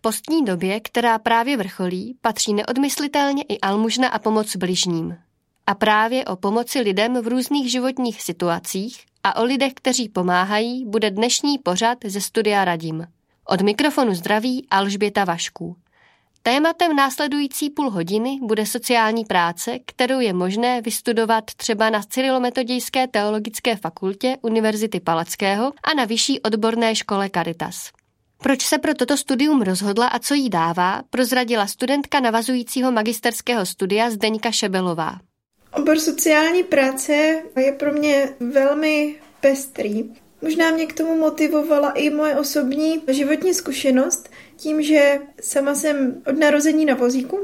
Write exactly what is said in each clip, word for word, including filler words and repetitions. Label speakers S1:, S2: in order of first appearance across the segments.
S1: postní době, která právě vrcholí, patří neodmyslitelně i almužna a pomoc bližním. A právě o pomoci lidem v různých životních situacích a o lidech, kteří pomáhají, bude dnešní pořad ze studia Radim. Od mikrofonu zdraví Alžběta Vašků. Tématem následující půl hodiny bude sociální práce, kterou je možné vystudovat třeba na Cyrilometodějské teologické fakultě Univerzity Palackého a na vyšší odborné škole Caritas. Proč se pro toto studium rozhodla a co jí dává, prozradila studentka navazujícího magisterského studia Zdeňka Šebelová.
S2: Obor sociální práce je pro mě velmi pestrý. Možná mě k tomu motivovala i moje osobní životní zkušenost, tím, že sama jsem od narození na vozíku,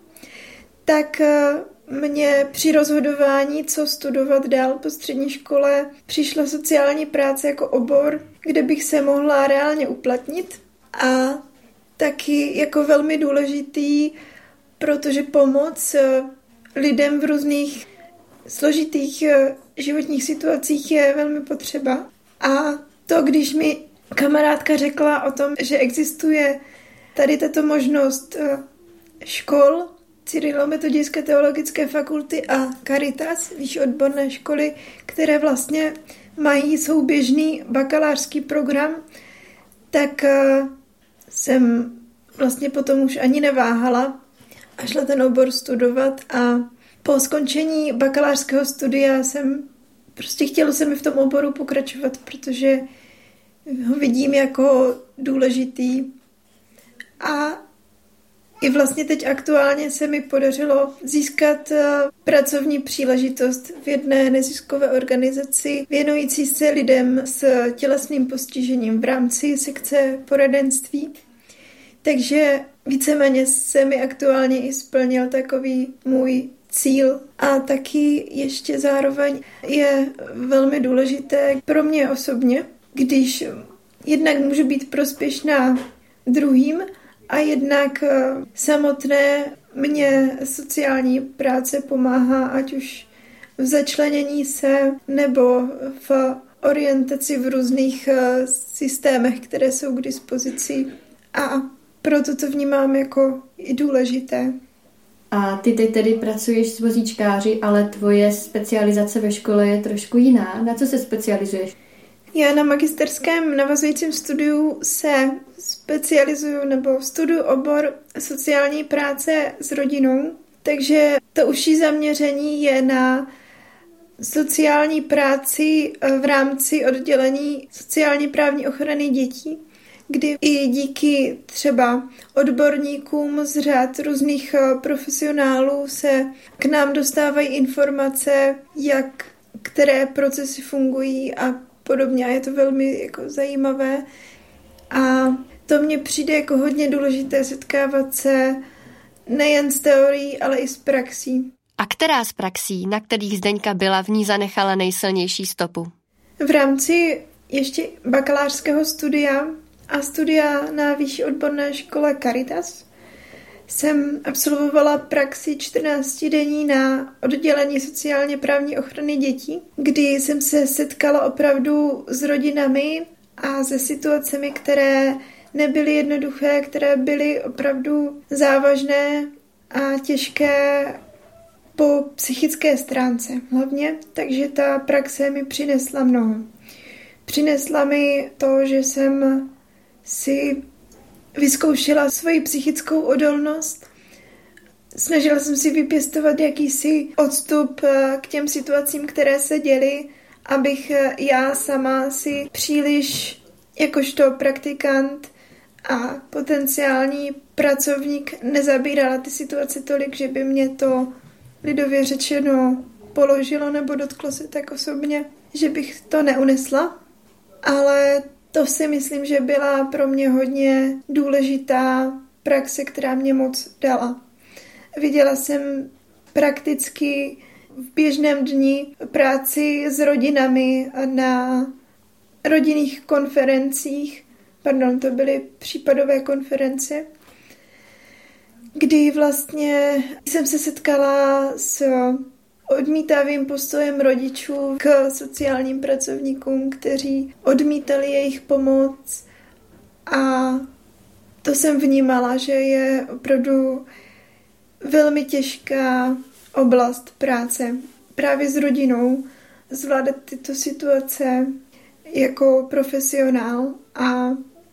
S2: tak mě při rozhodování, co studovat dál po střední škole, přišla sociální práce jako obor, kde bych se mohla reálně uplatnit a taky jako velmi důležitý, protože pomoc lidem v různých složitých životních situacích je velmi potřeba. A to, když mi kamarádka řekla o tom, že existuje tady tato možnost škol, Cyrilometodějské teologické fakulty a Caritas, vyšší odborné školy, které vlastně mají souběžný bakalářský program, tak jsem vlastně potom už ani neváhala a šla ten obor studovat a po skončení bakalářského studia jsem prostě chtěla se mi v tom oboru pokračovat, protože ho vidím jako důležitý. A i vlastně teď aktuálně se mi podařilo získat pracovní příležitost v jedné neziskové organizaci věnující se lidem s tělesným postižením v rámci sekce poradenství. Takže víceméně se mi aktuálně i splnil takový můj cíl. A taky ještě zároveň je velmi důležité pro mě osobně, když jednak můžu být prospěšná druhým a jednak samotné mě sociální práce pomáhá, ať už v začlenění se nebo v orientaci v různých systémech, které jsou k dispozici. A proto to vnímám jako i důležité.
S1: A ty teď tedy pracuješ s vozíčkáři, ale tvoje specializace ve škole je trošku jiná. Na co se specializuješ?
S2: Já na magisterském navazujícím studiu se specializuju nebo studuju obor sociální práce s rodinou, takže to užší zaměření je na sociální práci v rámci oddělení sociální právní ochrany dětí, kdy i díky třeba odborníkům z řad různých profesionálů se k nám dostávají informace, jak které procesy fungují a podobně. A je to velmi jako zajímavé. A to mně přijde jako hodně důležité setkávat se nejen s teorií, ale i s praxí.
S1: A která z praxí, na kterých Zdeňka byla, v ní zanechala nejsilnější stopu?
S2: V rámci ještě bakalářského studia a studia na vyšší odborné škole Caritas jsem absolvovala praxi čtrnáctidenní na oddělení sociálně právní ochrany dětí, kdy jsem se setkala opravdu s rodinami a se situacemi, které nebyly jednoduché, které byly opravdu závažné a těžké po psychické stránce hlavně, takže ta praxe mi přinesla mnoho. Přinesla mi to, že jsem si vyzkoušela svoji psychickou odolnost. Snažila jsem si vypěstovat jakýsi odstup k těm situacím, které se děly, abych já sama si příliš jakožto praktikant a potenciální pracovník nezabírala ty situace tolik, že by mě to lidově řečeno položilo nebo dotklo se tak osobně, že bych to neunesla. Ale to si myslím, že byla pro mě hodně důležitá praxe, která mě moc dala. Viděla jsem prakticky v běžném dni práci s rodinami na rodinných konferencích, pardon, to byly případové konference, kdy vlastně jsem se setkala s odmítavým postojem rodičů k sociálním pracovníkům, kteří odmítali jejich pomoc a to jsem vnímala, že je opravdu velmi těžká oblast práce právě s rodinou, zvládat tyto situace jako profesionál a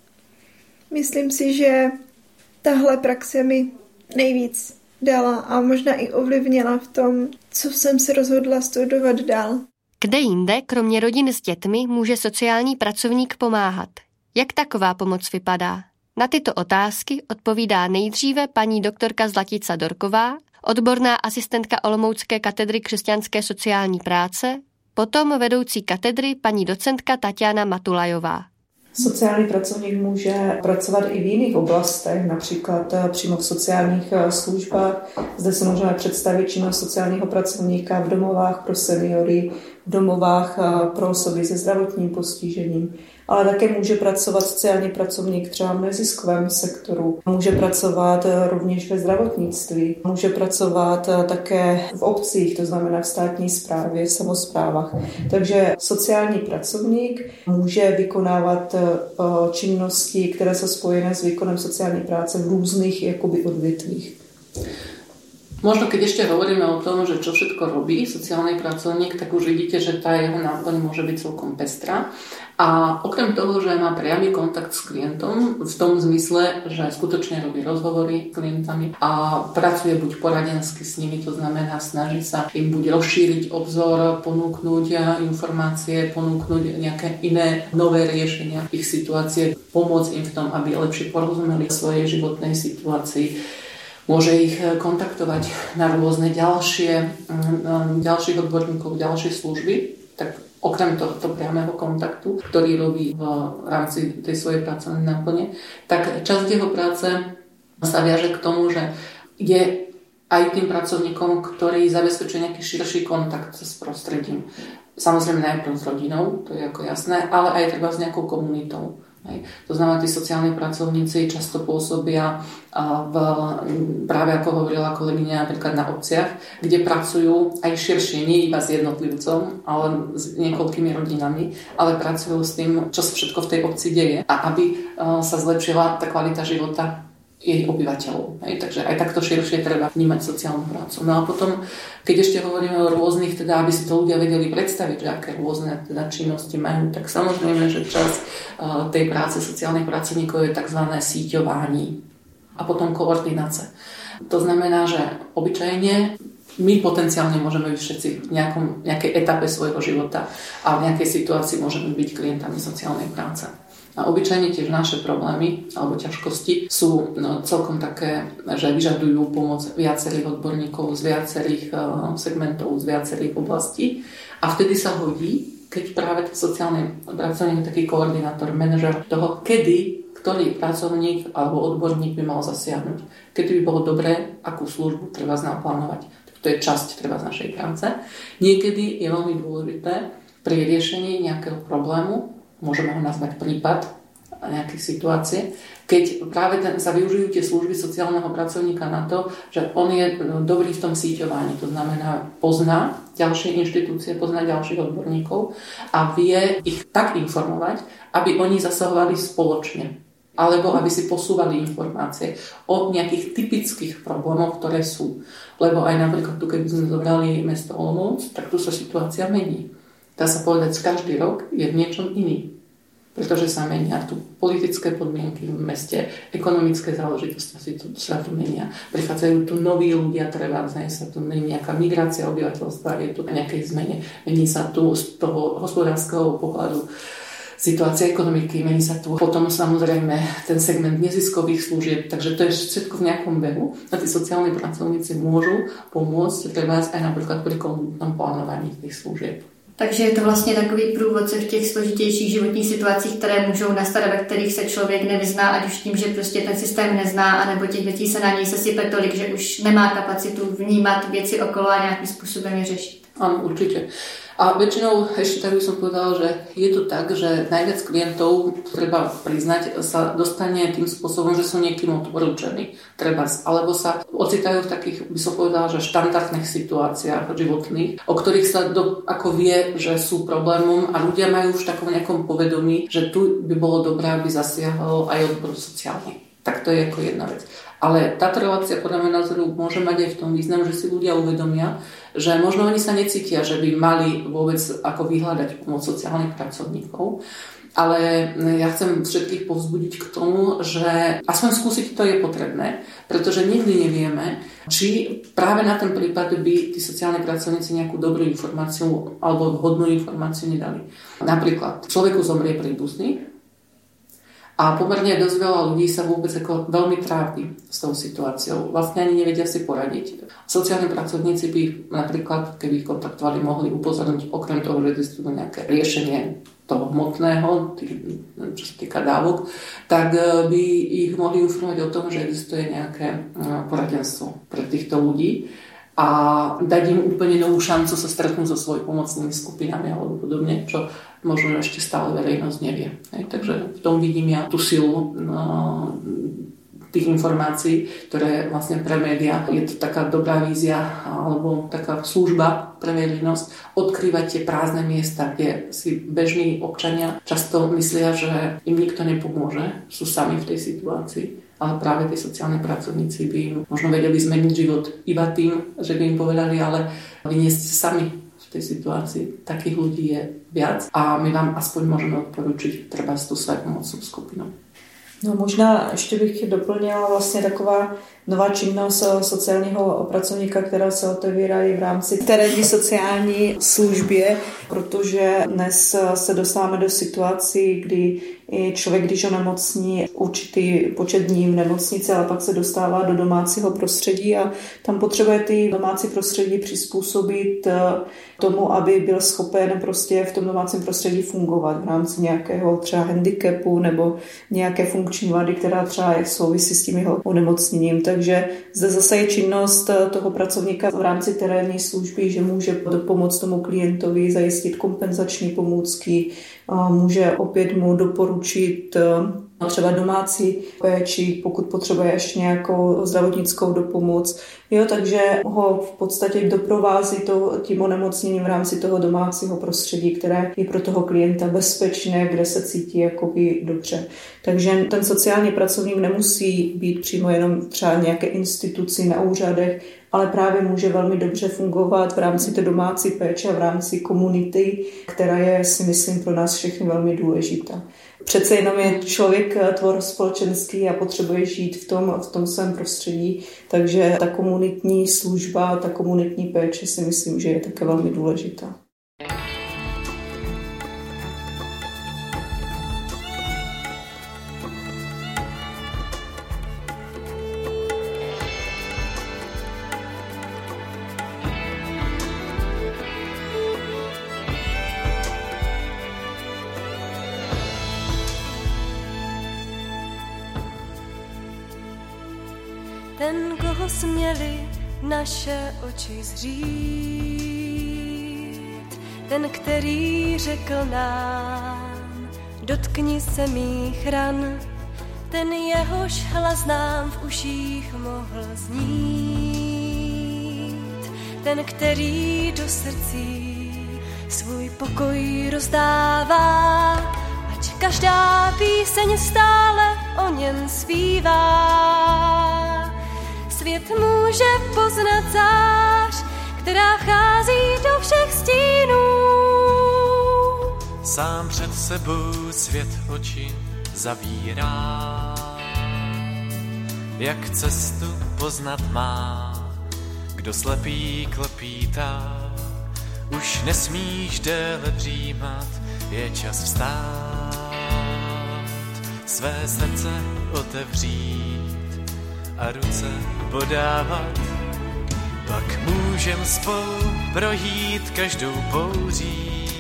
S2: myslím si, že tahle praxe mi nejvíc dala a možná i ovlivnila v tom, co jsem se rozhodla studovat dál.
S1: Kde jinde, kromě rodin s dětmi, může sociální pracovník pomáhat? Jak taková pomoc vypadá? Na tyto otázky odpovídá nejdříve paní doktorka Zlatica Dorková, odborná asistentka Olomoucké katedry křesťanské sociální práce, potom vedoucí katedry paní docentka Tatiana Matulajová.
S3: Sociální pracovník může pracovat i v jiných oblastech, například přímo v sociálních službách. Zde si můžeme představit činnost sociálního pracovníka v domovách pro seniory, v domovách pro osoby se zdravotním postižením. Ale také může pracovat sociální pracovník třeba v neziskovém sektoru. Může pracovat rovněž ve zdravotnictví. Může pracovat také v obcích, to znamená v státní správě, v samosprávách. Takže sociální pracovník může vykonávat činnosti, které jsou spojené s výkonem sociální práce v různých jakoby odvětvích.
S4: Možno keď ešte hovoríme o tom, že čo všetko robí sociálny pracovník, tak už vidíte, že tá jeho náplň môže byť celkom pestrá. A okrem toho, že má priamy kontakt s klientom v tom zmysle, že skutočne robí rozhovory s klientami a pracuje buď poradensky s nimi, to znamená snaží sa im buď rozšíriť obzor, ponúknuť informácie, ponúknuť nejaké iné nové riešenia ich situácie, pomôcť im v tom, aby lepšie porozumeli svojej životnej situácii. Môže ich kontaktovať na rôzne ďalšie, ďalších odborníkov, ďalšie služby, tak okrem tohto priamého kontaktu, ktorý robí v rámci tej svojej pracovnej náplne, tak časť jeho práce sa viaže k tomu, že je aj tým pracovníkom, ktorý zabezpečuje nejaký širší kontakt s prostredím. Samozrejme najprv s rodinou, to je ako jasné, ale aj treba s nejakou komunitou. Hej. To znamená, tí sociálni pracovníci často pôsobia v, práve ako hovorila kolegyňa napríklad na obciach, kde pracujú aj širšie, nie iba s jednotlivcom, ale s niekoľkými rodinami, ale pracujú s tým, čo sa všetko v tej obci deje a aby sa zlepšila tá kvalita života jej obyvateľov. Hej. Takže aj takto širšie treba vnímať sociálnu prácu. No a potom, keď ešte hovoríme o rôznych, teda aby si to ľudia vedeli predstaviť, že aké rôzne teda činnosti majú, tak samozrejme, že časť uh, tej práce sociálnych pracovníkov je tzv. Síťování a potom koordinácia. To znamená, že obyčajne my potenciálne môžeme byť všetci v nejakom, nejakej etape svojho života a v nejakej situácii môžeme byť klientami sociálnej práce. A obyčajne tiež naše problémy alebo ťažkosti sú no, celkom také, že vyžadujú pomoc viacerých odborníkov z viacerých uh, segmentov, z viacerých oblastí. A vtedy sa hodí, keď práve ten sociálny pracovník je taký koordinátor, manažer toho, kedy ktorý pracovník alebo odborník by mal zasiahnuť. Kedy by bolo dobré, akú službu treba naplánovať. To je časť treba z našej práce. Niekedy je veľmi dôležité pri riešení nejakého problému, môžeme ho nazvať prípad nejakej situácie, keď práve ten, sa využijú tie služby sociálneho pracovníka na to, že on je dobrý v tom síťovaní, to znamená pozná ďalšie inštitúcie, pozná ďalších odborníkov a vie ich tak informovať, aby oni zasahovali spoločne, alebo aby si posúvali informácie o nejakých typických problémoch, ktoré sú. Lebo aj napríklad tu, keby sme zobrali mesto Olomouc, tak tu sa situácia mení. Dá sa povedať, že každý rok je v niečom iný. Pretože sa menia tu politické podmienky v meste, ekonomické záležitosti sa tu menia. Prichádzajú tu noví ľudia, treba sa tu mení nejaká migrácia obyvateľstva, je tu nejakej zmene. Mení sa tu z toho hospodárskeho pohľadu situácia ekonomiky, mení sa tu potom samozrejme ten segment neziskových služieb, takže to je všetko v nejakom behu a tí sociálni pracovníci môžu pomôcť treba aj napríklad pri komunitnom plánovaní tých služieb.
S5: Takže je to vlastně takový průvodce v těch složitějších životních situacích, které můžou nastat, ve kterých se člověk nevyzná, ať už tím, že prostě ten systém nezná, anebo těch věcí se na něj sesype tolik, že už nemá kapacitu vnímat věci okolo a nějakým způsobem je řešit.
S4: Áno, určite. A väčšinou, ešte tak by som povedala, že je to tak, že najviac klientov, treba priznať, sa dostane tým spôsobom, že sú niekým odporúčení, treba, alebo sa ocitajú v takých, by som povedala, že štandardných situáciách životných, o ktorých sa do, ako vie, že sú problémom a ľudia majú už takom nejakom povedomí, že tu by bolo dobré, aby zasiahol aj odbor sociálny. Tak to je ako jedna vec. Ale táto relácia podľa môjho názoru môže mať aj v tom význam, že si ľudia uvedomia, že možno oni sa necítia, že by mali vôbec ako vyhľadať pomoc sociálnych pracovníkov. Ale ja chcem všetkých povzbudiť k tomu, že aspoň skúsiť to je potrebné, pretože nikdy nevieme, či práve na ten prípad by tí sociálni pracovníci nejakú dobrú informáciu alebo vhodnú informáciu nedali. Napríklad človeku zomrie príbuzný a pomerne dosť veľa ľudí sa vôbec ako veľmi trápi s tou situáciou. Vlastne ani nevedia si poradiť. Sociálni pracovníci by napríklad, keby ich kontaktovali, mohli upozorniť okrem toho, že existujú nejaké riešenie toho hmotného, čo sa týka dávok, tak by ich mohli informovať o tom, že existuje nejaké poradenstvo pre týchto ľudí a dať im úplne novú šancu sa stretnúť so svojpomocnými skupinami alebo podobne, čo možno ešte stále verejnosť nevie. Hej, takže v tom vidím ja tú silu no, tých informácií, ktoré vlastne pre médiá je to taká dobrá vízia alebo taká služba pre verejnosť odkrývať tie prázdne miesta, kde si bežní občania často myslia, že im nikto nepomôže, sú sami v tej situácii. Ale práve tí sociálni pracovníci by im možno vedeli zmeniť život iba tým, že by im povedali, ale vyniesť sami v tej situácii. Takých ľudí je viac a my vám aspoň môžeme odporučiť treba tú svojpomocnú skupinu.
S3: No možná ještě bych doplnila vlastně taková nová činnost sociálního pracovníka, která se otevírá i v rámci terénní sociální službě, protože dnes se dostáváme do situací, kdy člověk, když onemocní určitý počet dní v nemocnici, ale pak se dostává do domácího prostředí a tam potřebuje ty domácí prostředí přizpůsobit tomu, aby byl schopen prostě v tom domácím prostředí fungovat v rámci nějakého třeba handicapu nebo nějaké funkční vady, která třeba souvisí s tím jeho onemocněním. Takže zde zase je činnost toho pracovníka v rámci terénní služby, že může pomoct tomu klientovi zajistit kompenzační pomůcky, může opět mu doporučit třeba domácí péči, pokud potřebuje ještě nějakou zdravotnickou dopomoc. Jo, takže ho v podstatě doprovází to tím onemocněním v rámci toho domácího prostředí, které je pro toho klienta bezpečné, kde se cítí jakoby dobře. Takže ten sociální pracovník nemusí být přímo jenom třeba nějaké instituci na úřadech, ale právě může velmi dobře fungovat v rámci té domácí péče a v rámci komunity, která je, si myslím, pro nás všechny velmi důležitá. Přece jenom je člověk tvor společenský a potřebuje žít v tom, v tom svém prostředí, takže ta komunitní služba, ta komunitní péče si myslím, že je také velmi důležitá.
S6: Ten, koho směli naše oči zřít, ten, který řekl nám, dotkni se mých ran, ten, jehož hlas nám v uších mohl znít, ten, který do srdcí svůj pokoj rozdává, ať každá píseň stále o něm zpívá. Svět může poznat zář, která vchází do všech stínů.
S7: Sám před sebou svět oči zavírá, jak cestu poznat má, kdo slepý klopítá. Už nesmíš déle přijímat, je čas vstát, své srdce otevřít a ruce podávat. Pak můžem spolu projít každou bouří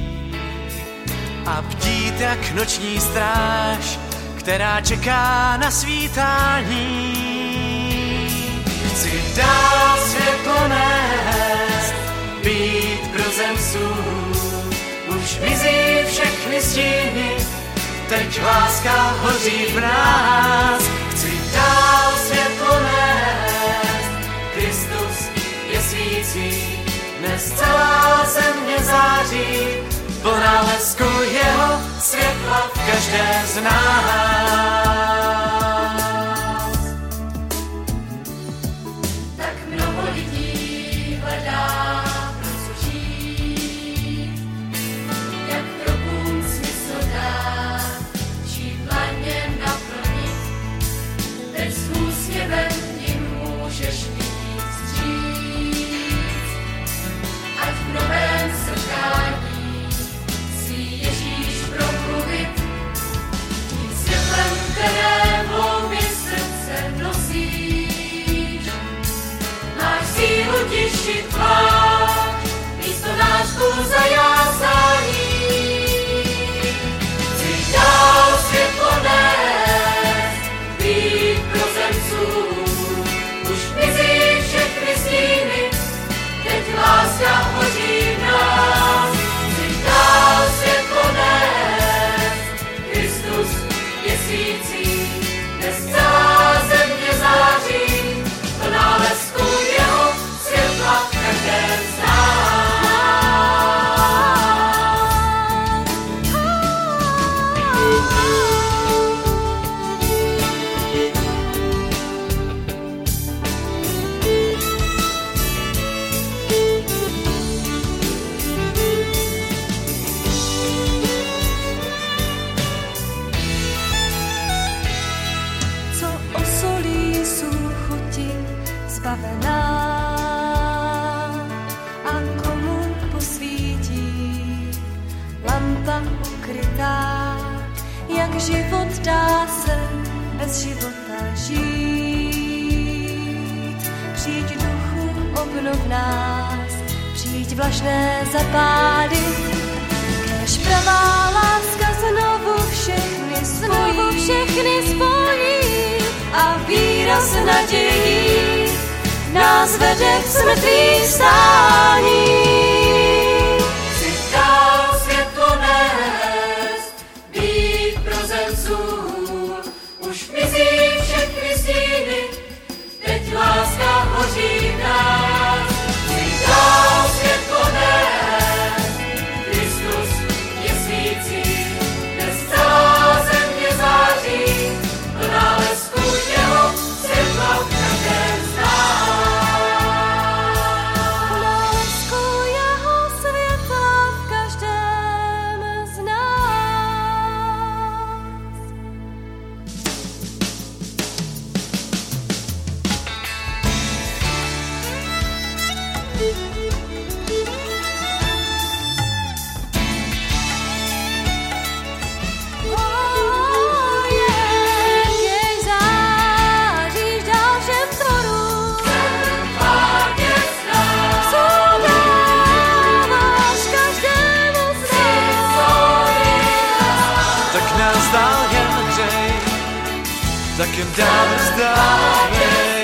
S7: a bdít jak noční stráž, která čeká na svítání. Chci dát světlo nést, být brozem sůl, už mizí všechny stíny, teď láska hoří v nás. Chci dál světlo nést, Kristus je svící, dnes celá země září, plná lesku jeho světla v každém z nás. úsměvem jim můžeš vyjít vstříc. Ať v novém setkání si Ježíš promluvit, tím světlem, které volby srdce nosíš. Máš sílu tišit tvář, místo nářku zajásání. Chci dál světlo nést, být prozemcům. Už mizí všechny stíny, teď láska hoří v nás. Chci dál světlo nést, Kristus je svící, dnes celá země září, plná lesku jeho světla v každém z nás.
S6: Co osolí sú chuti zbavená a komu posvítí lampa ukrytá, jak život dá se bez života žít. Přijď duchu, obnov nás, přijď vlažné zapálit, kéž pravá láska znovu všechny spojí, znovu všechny spojí a víra s nadějí nás vede k smrtvých stání.
S7: Chci dál světlo nést, být prozemcům. Už mizí všechny stíny, teď láska hoří v nás. Chci dál světlo nést, Kristus je svící, dnes celá země září, plná lesku jeho světla v každém z nás.
S6: Plná lesku jeho světla v každém z nás. Oh, yeah, keď záříš dál všem tvorům,
S7: Pátě z nás,
S6: dáváš každému z nás.
S8: Tak nás dál jen hřej, tak jen dál vzdávej.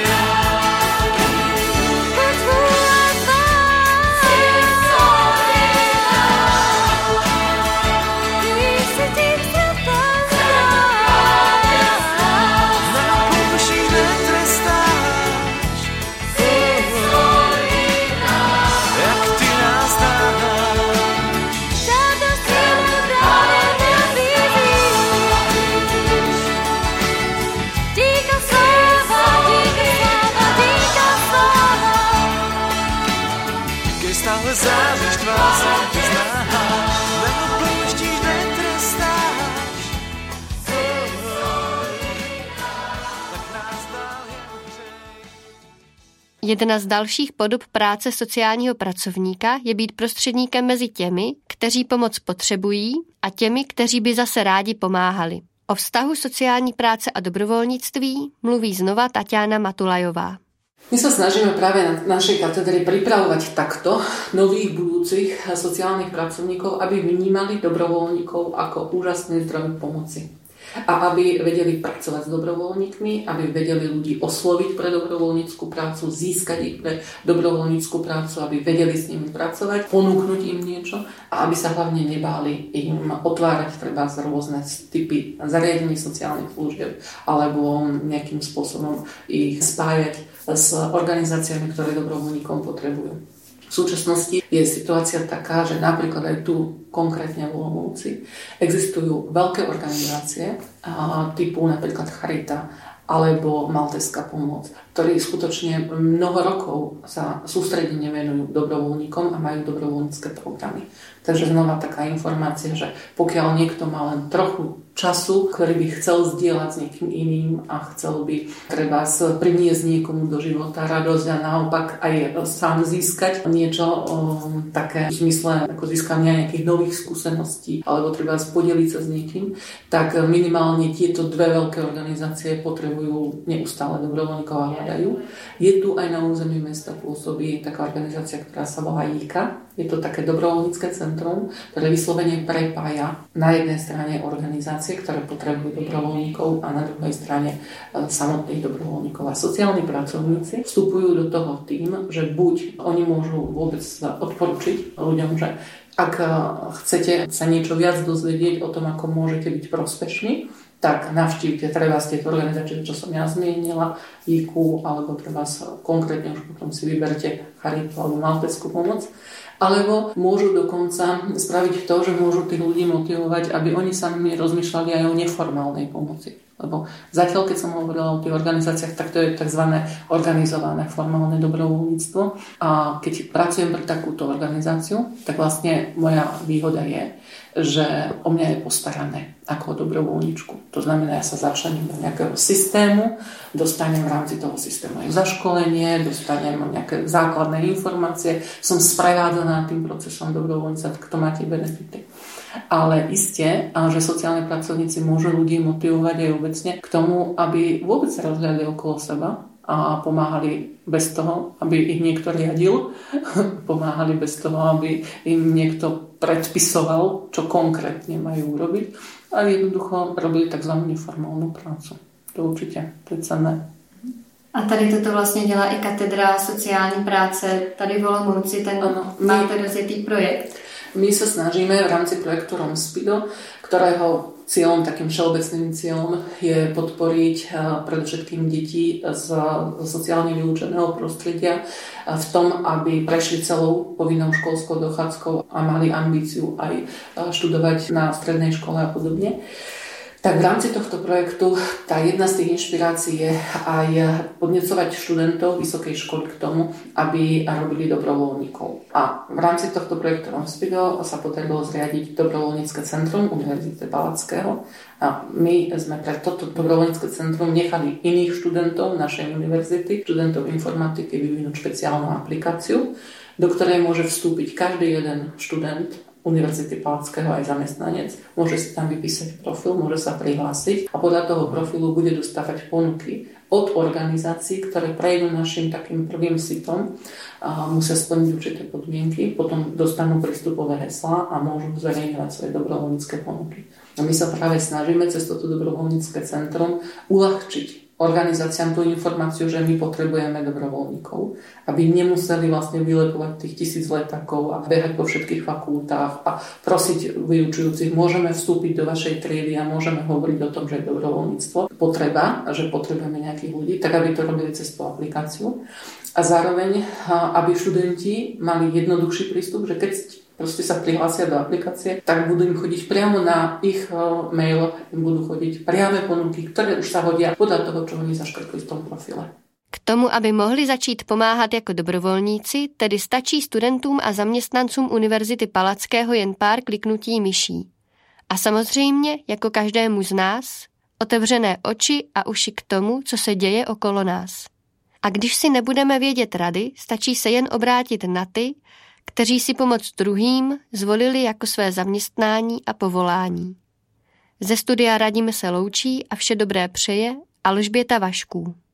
S6: Buď vůle tvá, když si tím světem zdráš.
S8: Nepouštíš, netrestáš, jak ty nás dáváš.
S6: Žádost jen právě nabízíš. Díka sláva, díka sláva, díka sláva.
S8: Když stále záříš, tvá se zná. Nepouštíš, netrestáš, tak nás dál jen hřej.
S1: Jedna z dalších podob práce sociálního pracovníka je být prostředníkem mezi těmi, kteří pomoc potřebují, a těmi, kteří by zase rádi pomáhali. O vztahu sociální práce a dobrovolníctví mluví znova Tatiana Matulajová.
S4: My sa snažíme práve na našej katedre pripravovať takto nových budúcich sociálnych pracovníkov, aby vnímali dobrovoľníkov ako úžasný zdroj pomoci. A aby vedeli pracovať s dobrovoľníkmi, aby vedeli ľudí osloviť pre dobrovoľníckú prácu, získať ich pre dobrovoľníckú prácu, aby vedeli s nimi pracovať, ponúknuť im niečo a aby sa hlavne nebáli im otvárať treba z rôzne typy zariadení sociálnych služieb alebo nejakým spôsobom ich spájať s organizáciami, ktoré dobrovoľníkom potrebujú. V súčasnosti je situácia taká, že napríklad aj tu konkrétne v Olomouci existujú veľké organizácie typu napríklad Charita alebo Maltéská pomoc, ktorí skutočne mnoho rokov sa sústredene venujú dobrovoľníkom a majú dobrovoľnícke programy. Takže znova taká informácia, že pokiaľ niekto má len trochu času, ktorý by chcel zdieľať s niekým iným a chcel by treba priniesť niekomu do života radosť a naopak aj sám získať niečo um, také v zmysle ako získania nejakých nových skúseností alebo treba podeliť sa s niekým, tak minimálne tieto dve veľké organizácie potrebujú neustále dobrovoľníkov a hľadajú. Je tu aj na území mesta pôsobí taká organizácia, ktorá sa volá Jíka. Je to také dobrovoľnícke centrum, ktoré vyslovene prepája na jednej strane organizácie, ktoré potrebujú dobrovoľníkov a na druhej strane samotných dobrovoľníkov. A sociálni pracovníci vstupujú do toho tým, že buď oni môžu vôbec odporučiť ľuďom, že ak chcete sa niečo viac dozvedieť o tom, ako môžete byť prospešní, tak navštívte treba z tieto organizácie, čo som ja zmienila, í kú, alebo treba sa konkrétne už potom si vyberte charitu alebo maltéskú pomoc. Alebo môžu dokonca spraviť to, že môžu tých ľudí motivovať, aby oni sami rozmýšľali aj o neformálnej pomoci. Lebo zatiaľ, keď som hovorila o tých organizáciách, tak to je tzv. Organizované formálne dobrovoľníctvo. A keď pracujem pre takúto organizáciu, tak vlastne moja výhoda je, že o mňa je postarané ako o dobrovoľníčku. To znamená, ja sa začlením do nejakého systému, dostanem v rámci toho systému aj zaškolenie, dostanem nejaké základné informácie, som sprevádzaná tým procesom dobrovoľníca, tak to máte benefity. Ale iste, že sociálni pracovníci môžu ľudí motivovať aj obecne k tomu, aby vôbec sa rozhľadali okolo seba a pomáhali bez toho, aby ich niekto riadil, pomáhali bez toho, aby im niekto predpisoval, čo konkrétne majú urobiť, a jednoducho robili tzv. Neformálnu prácu. To určite, to je cenné.
S5: A tady toto vlastně dělá i katedra sociální práce tady v Olomouci, ten ano, máte rozjetý projekt.
S4: My sa snažíme v rámci projektu Romspido, ktorého cieľom, takým všeobecným cieľom je podporiť predovšetkým deti z sociálne vylúčeného prostredia v tom, aby prešli celou povinnou školskou dochádzkou a mali ambíciu aj študovať na strednej škole a podobne. Tak v rámci tohto projektu tá jedna z tých inšpirácií je aj podnecovať študentov vysokej školy k tomu, aby robili dobrovoľníkov. A v rámci tohto projektu Romspido sa podarilo zriadiť dobrovoľnícke centrum Univerzity Palackého. A my sme pre toto dobrovoľnícke centrum nechali iných študentov našej univerzity, študentov informatiky, vyvinúť špeciálnu aplikáciu, do ktorej môže vstúpiť každý jeden študent Univerzity Palackého aj zamestnanec, môže si tam vypísať profil, môže sa prihlásiť a podľa toho profilu bude dostávať ponuky od organizácií, ktoré prejdú našim takým prvým sitom a musia splniť určité podmienky, potom dostanú prístupové heslá a môžu zverejňovať svoje dobrovoľnícke ponuky. A my sa práve snažíme cez toto dobrovoľnícke centrum uľahčiť organizáciám tú informáciu, že my potrebujeme dobrovoľníkov, aby nemuseli vlastne vylepovať tých tisíc letákov a behať po všetkých fakultách a prosiť vyučujúcich, môžeme vstúpiť do vašej triedy a môžeme hovoriť o tom, že je dobrovoľníctvo potreba, že potrebujeme nejakých ľudí, tak aby to robili cez tú aplikáciu. A zároveň, aby študenti mali jednoduchší prístup, že keď proste sa prihlásia do aplikácie, tak budú im chodiť priamo na ich mail, im budú chodiť priame ponuky, ktoré už sa hodia podľa toho, čo oni zaškrtli v tom profile.
S1: K tomu, aby mohli začít pomáhat jako dobrovolníci, tedy stačí studentům a zaměstnancům Univerzity Palackého jen pár kliknutí myší. A samozřejmě, jako každému z nás, otevřené oči a uši k tomu, co se děje okolo nás. A když si nebudeme vědět rady, stačí se jen obrátit na ty, kteří si pomoc druhým zvolili jako své zaměstnání a povolání. Ze studia Radím se loučí a vše dobré přeje Alžběta Vašků.